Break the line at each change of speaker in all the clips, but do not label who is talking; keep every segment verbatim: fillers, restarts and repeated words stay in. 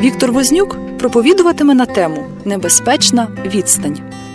Віктор Вознюк проповідуватиме на тему «Небезпечна відстань».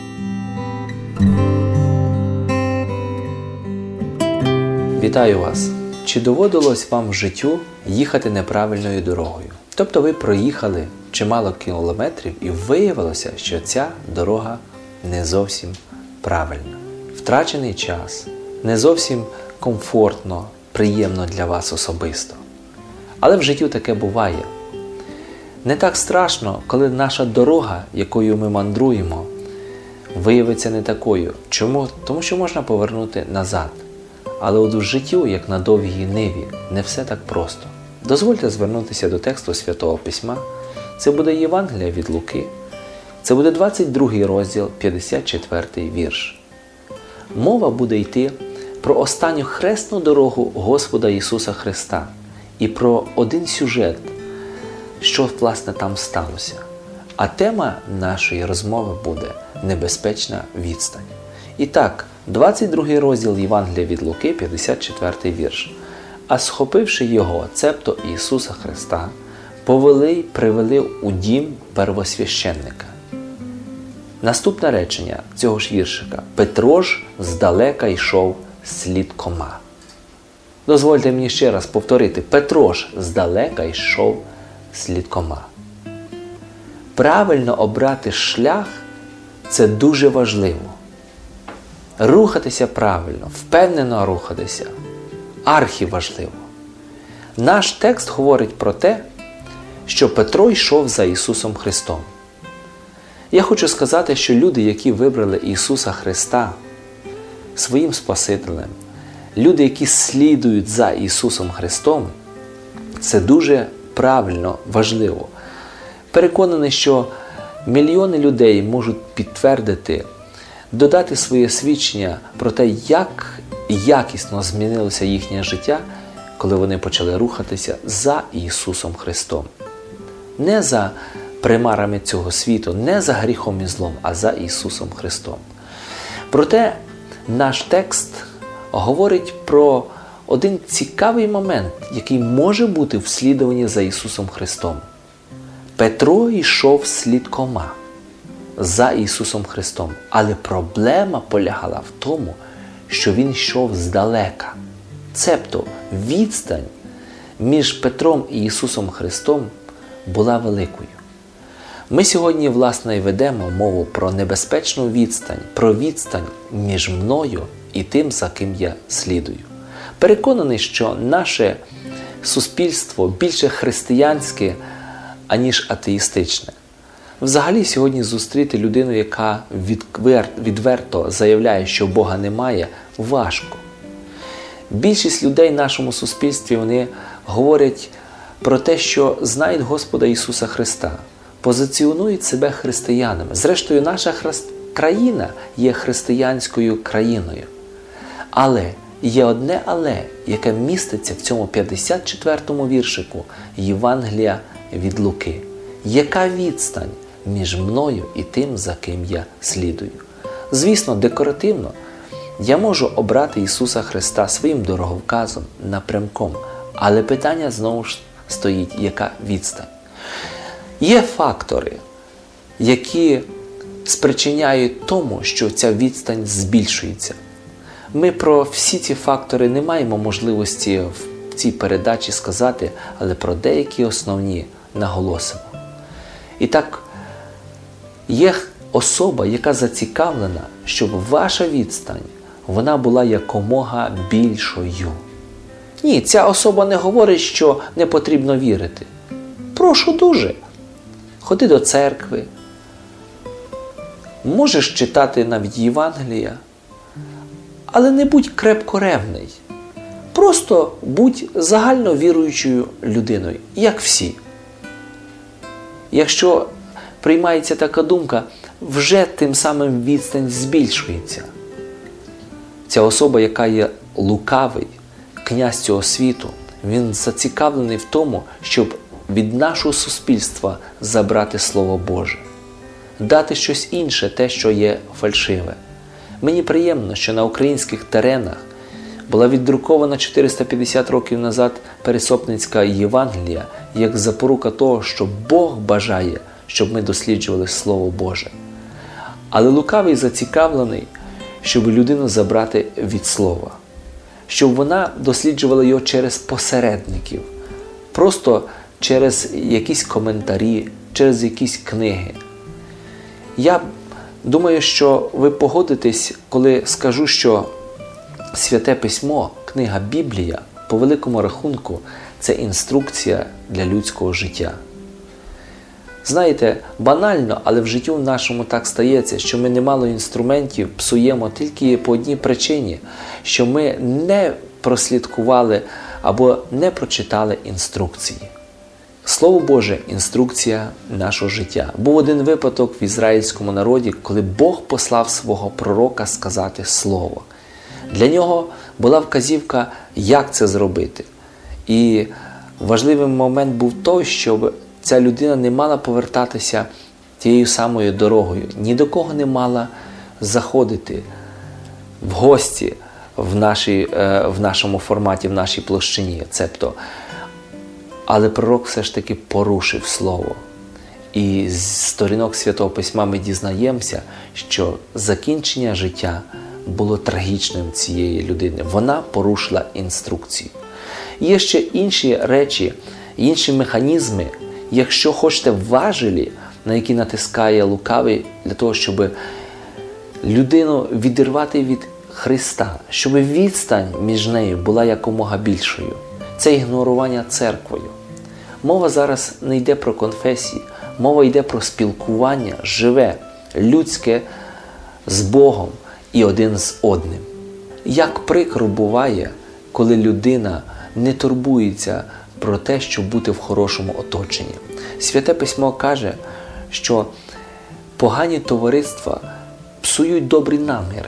Вітаю вас! Чи доводилось вам в життю їхати неправильною дорогою? Тобто ви проїхали чимало кілометрів і виявилося, що ця дорога не зовсім правильна. Втрачений час, не зовсім комфортно, приємно для вас особисто. Але в житті таке буває. Не так страшно, коли наша дорога, якою ми мандруємо, виявиться не такою. Чому? Тому що можна повернути назад. Але от в життю, як на довгій ниві, не все так просто. Дозвольте звернутися до тексту Святого Письма. Це буде Євангелія від Луки. Це буде двадцять другий розділ, п'ятдесят четвертий вірш. Мова буде йти про останню хресну дорогу Господа Ісуса Христа і про один сюжет, що, власне, там сталося. А тема нашої розмови буде «Небезпечна відстань». І так, двадцять другий розділ Євангелія від Луки, п'ятдесят четвертий вірш. «А схопивши його, цебто Ісуса Христа, повели й привели у дім первосвященника». Наступне речення цього ж віршика. «Петро ж здалека йшов слідкома». Дозвольте мені ще раз повторити. Петро ж здалека йшов слідкома. Правильно обрати шлях – це дуже важливо. Рухатися правильно, впевнено рухатися – архіважливо. Наш текст говорить про те, що Петро йшов за Ісусом Христом. Я хочу сказати, що люди, які вибрали Ісуса Христа своїм Спасителем, люди, які слідують за Ісусом Христом, це дуже правильно, важливо. Переконаний, що мільйони людей можуть підтвердити, додати своє свідчення про те, як якісно змінилося їхнє життя, коли вони почали рухатися за Ісусом Христом. Не за примарами цього світу, не за гріхом і злом, а за Ісусом Христом. Проте наш текст говорить про один цікавий момент, який може бути в слідуванні за Ісусом Христом. Петро йшов слідкома за Ісусом Христом, але проблема полягала в тому, що він йшов здалека. Цебто відстань між Петром і Ісусом Христом була великою. Ми сьогодні, власне, ведемо мову про небезпечну відстань, про відстань між мною і тим, за ким я слідую. Переконаний, що наше суспільство більше християнське, аніж атеїстичне. Взагалі сьогодні зустріти людину, яка відверто заявляє, що Бога немає, важко. Більшість людей в нашому суспільстві, вони говорять про те, що знають Господа Ісуса Христа, позиціонують себе християнами. Зрештою, наша хрест... країна є християнською країною. Але є одне «але», яке міститься в цьому п'ятдесят четвертому віршику Євангелія від Луки. Яка відстань між мною і тим, за ким я слідую? Звісно, декоративно я можу обрати Ісуса Христа своїм дороговказом, напрямком, але питання знову ж стоїть, яка відстань? Є фактори, які спричиняють тому, що ця відстань збільшується. Ми про всі ці фактори не маємо можливості в цій передачі сказати, але про деякі основні наголосимо. І так, є особа, яка зацікавлена, щоб ваша відстань, вона була якомога більшою. Ні, ця особа не говорить, що не потрібно вірити. Прошу дуже. Ходи до церкви. Можеш читати навіть Євангелія, але не будь крепкоревний. Просто будь загально віруючою людиною, як всі. Якщо приймається така думка, вже тим самим відстань збільшується. Ця особа, яка є лукавий, князь цього світу, він зацікавлений в тому, щоб від нашого суспільства забрати Слово Боже, дати щось інше, те, що є фальшиве. Мені приємно, що на українських теренах Була віддрукована чотириста п'ятдесят років назад Пересопницька Євангелія як запорука того, що Бог бажає, щоб ми досліджували Слово Боже. Але лукавий зацікавлений, щоб людину забрати від Слова, щоб вона досліджувала його через посередників, просто через якісь коментарі, через якісь книги. Я думаю, що ви погодитесь, коли скажу, що Святе Письмо, книга Біблія, по великому рахунку, це інструкція для людського життя. Знаєте, банально, але в житті в нашому так стається, що ми немало інструментів псуємо тільки по одній причині, що ми не прослідкували або не прочитали інструкції. Слово Боже – інструкція нашого життя. Був один випадок в ізраїльському народі, коли Бог послав свого пророка сказати Слово. Для нього була вказівка, як це зробити. І важливий момент був той, щоб ця людина не мала повертатися тією самою дорогою, ні до кого не мала заходити в гості в, нашій, в нашому форматі, в нашій площині. Цебто. Але пророк все ж таки порушив Слово. І з сторінок Святого Письма ми дізнаємося, що закінчення життя було трагічним цієї людини. Вона порушила інструкцію. Є ще інші речі, інші механізми, якщо хочете, важелі, на які натискає лукавий для того, щоб людину відірвати від Христа, щоб відстань між нею була якомога більшою. Це ігнорування церквою. Мова зараз не йде про конфесії, мова йде про спілкування живе, людське з Богом і один з одним. Як прикро буває, коли людина не турбується про те, щоб бути в хорошому оточенні. Святе Письмо каже, що погані товариства псують добрі наміри.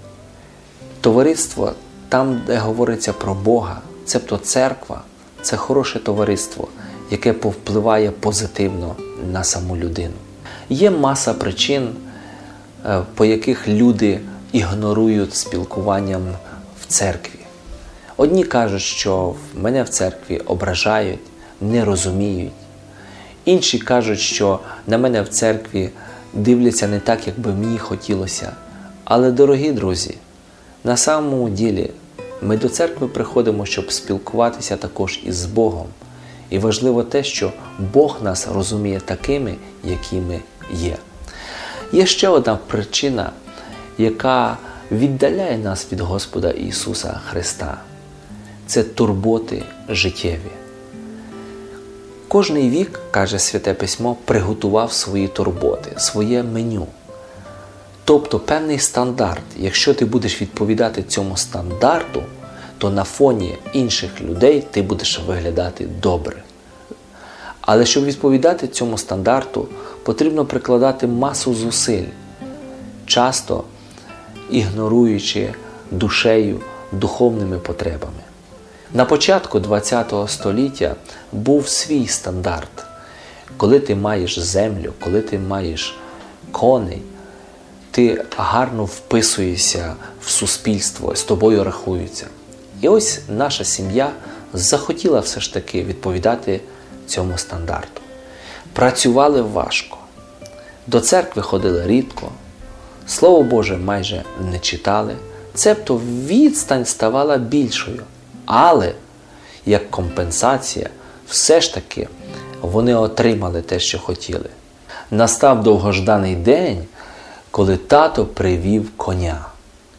Товариство там, де говориться про Бога, цебто церква, це хороше товариство, яке повпливає позитивно на саму людину. Є маса причин, по яких люди ігнорують спілкуванням в церкві. Одні кажуть, що мене в церкві ображають, не розуміють. Інші кажуть, що на мене в церкві дивляться не так, як би мені хотілося. Але, дорогі друзі, на самому ділі ми до церкви приходимо, щоб спілкуватися також із Богом. І важливо те, що Бог нас розуміє такими, якими є. Є ще одна причина, яка віддаляє нас від Господа Ісуса Христа. Це турботи життєві. Кожний вік, каже Святе Письмо, приготував свої турботи, своє меню. Тобто певний стандарт. Якщо ти будеш відповідати цьому стандарту, то на фоні інших людей ти будеш виглядати добре. Але щоб відповідати цьому стандарту, потрібно прикладати масу зусиль, часто ігноруючи душею духовними потребами. На початку ХХ століття був свій стандарт. Коли ти маєш землю, коли ти маєш коней, ти гарно вписуєшся в суспільство, з тобою рахуються. І ось наша сім'я захотіла все ж таки відповідати цьому стандарту. Працювали важко, до церкви ходили рідко, Слово Боже майже не читали, цебто відстань ставала більшою. Але, як компенсація, все ж таки вони отримали те, що хотіли. Настав довгожданий день, коли тато привів коня.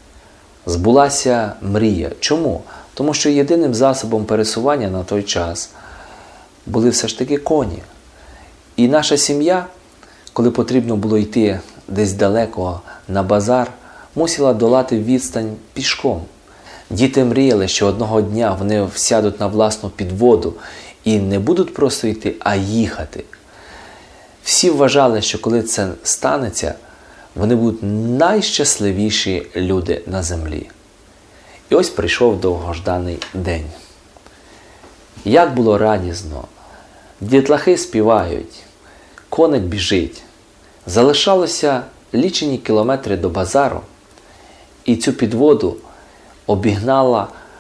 Збулася мрія. Чому? Тому що єдиним засобом пересування на той час були все ж таки коні. І наша сім'я, коли потрібно було йти десь далеко на базар, мусила долати відстань пішком. Діти мріяли, що одного дня вони сядуть на власну підводу і не будуть просто йти, а їхати. Всі вважали, що коли це станеться, вони будуть найщасливіші люди на землі. І ось прийшов довгожданий день. Як було радісно. Дітлахи співають, коник біжить. Залишалося лічені кілометри до базару, і цю підводу обігнала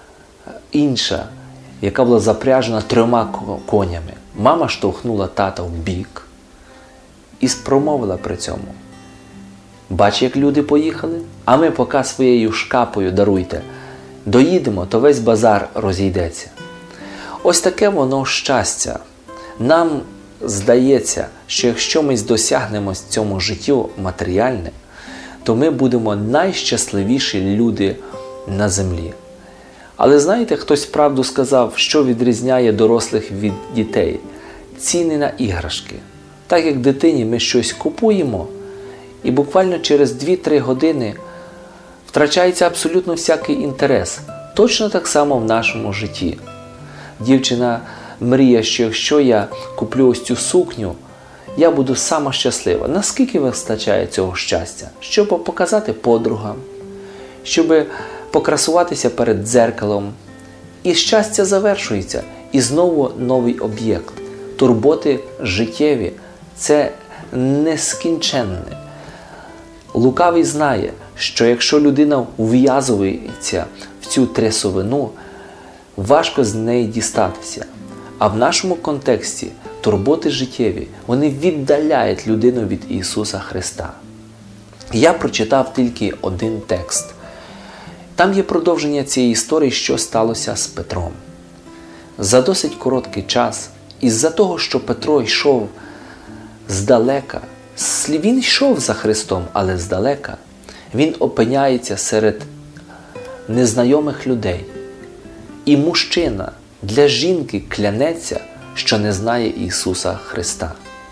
інша, яка була запряжена трьома конями. Мама штовхнула тата в бік і промовила при цьому: «Бач, як люди поїхали? А ми поки своєю шкапою, даруйте, доїдемо, то весь базар розійдеться». Ось таке воно щастя. Нам здається, що якщо ми досягнемо в цьому життю матеріальне, то ми будемо найщасливіші люди на землі. Але знаєте, хтось правду сказав, що відрізняє дорослих від дітей? Ціни на іграшки. Так як дитині ми щось купуємо, і буквально через дві-три години втрачається абсолютно всякий інтерес. Точно так само в нашому житті. Дівчина мріє, що якщо я куплю ось цю сукню, я буду сама щаслива. Наскільки вистачає цього щастя? Щоб показати подругам, щоб покрасуватися перед дзеркалом. І щастя завершується. І знову новий об'єкт. Турботи життєві – це нескінченне. Лукавий знає, що якщо людина ув'язується в цю трясовину, важко з неї дістатися. А в нашому контексті турботи життєві, вони віддаляють людину від Ісуса Христа. Я прочитав тільки один текст. Там є продовження цієї історії, що сталося з Петром. За досить короткий час, із-за того, що Петро йшов здалека, він йшов за Христом, але здалека, він опиняється серед незнайомих людей. І мужчина для жінки клянеться, що не знає Ісуса Христа.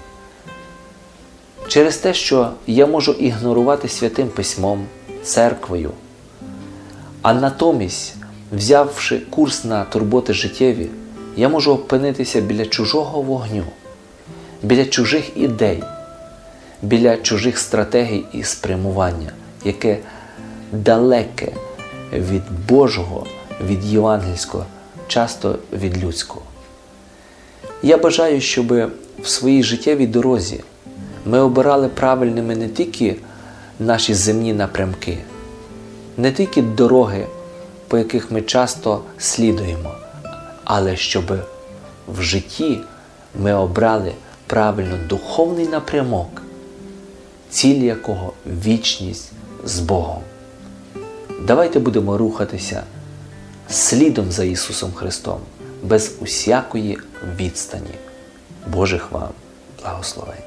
Через те, що я можу ігнорувати Святим Письмом, церквою, а натомість, взявши курс на турботи життєві, я можу опинитися біля чужого вогню, біля чужих ідей, біля чужих стратегій і спрямування, яке далеке від Божого, від євангельського, часто від людського. Я бажаю, щоб в своїй життєвій дорозі ми обирали правильними не тільки наші земні напрямки, не тільки дороги, по яких ми часто слідуємо, але щоб в житті ми обрали правильно духовний напрямок, ціль якого – вічність з Богом. Давайте будемо рухатися слідом за Ісусом Христом, без усякої відстані. Божих вам благословень.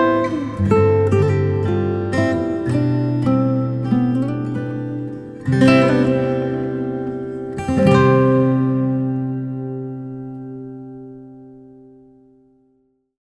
Thank you.